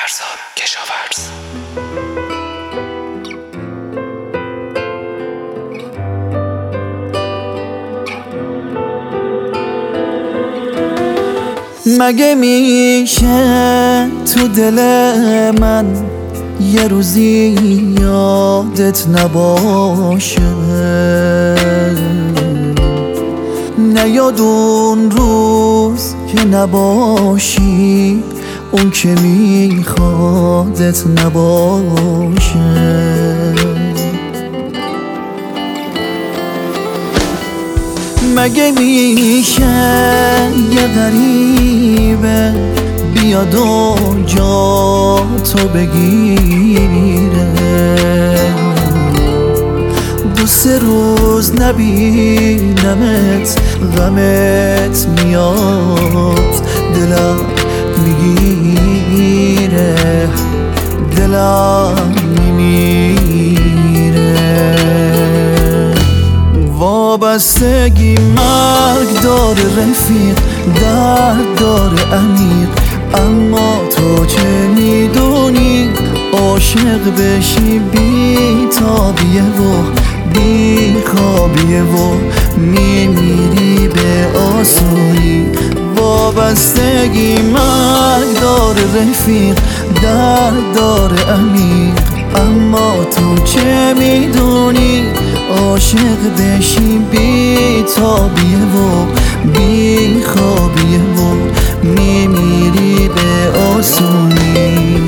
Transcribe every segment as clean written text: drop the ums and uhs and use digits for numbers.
فرزاد کشاورز. مگه میشه تو دل من یه روزی یادت نباشه؟ نیاد اون روز که نباشی، اون که میخوادت نباشه. مگه میشه یه غریبه بیاد و جا تو بگیره؟ 2-3 روز نبینمت غمت میاد، دلم میگیره، دلم میمیره. وابستگی مرگ داره رفیق، درد داره عمیق، اما تو چه میدونی؟ عاشق بشی بی تابیه و بی خوابیه و میمیری به آسونی. وابستگی مرگ داره رفیق، درد داره عمیق، اما تو چه میدونی؟ عاشق بشی بی تابیه و بی خوابیه و میمیری به آسونی.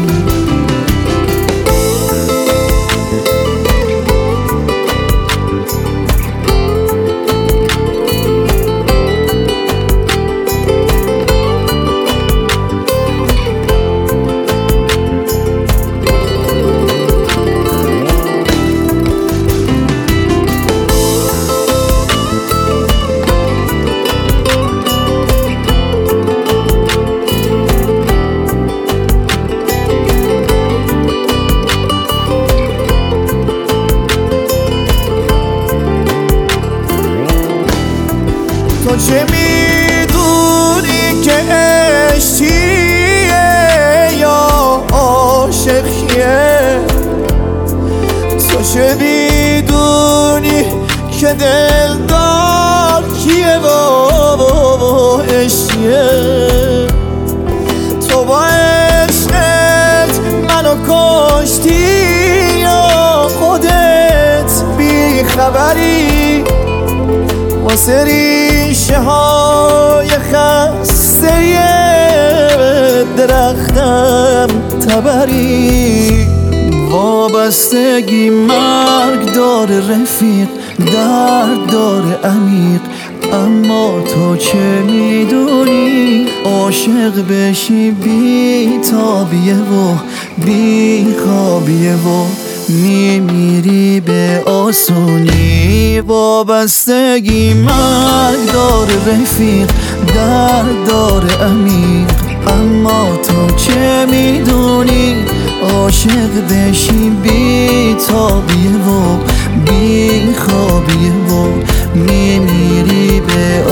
تو چه میدونی که عشق چیه یا عاشق کیه؟ تو چه میدونی که دلدار کیه و عشق چیه؟ تو با عشقت منو کشتی یا خودت بی خبری؟ واسه ریشه های خسته درختم تبری. وابستگی مرگ داره رفیق، درد داره عمیق، اما تو چه میدونی؟ عاشق بشی بی تابیه و بی خوابیه و میمیری به آسونی. وابستگی مرگ داره رفیق، درد داره عمیق، اما تو چه میدونی؟ عاشق بشی بی تابیه و بی خوابیه و میمیری به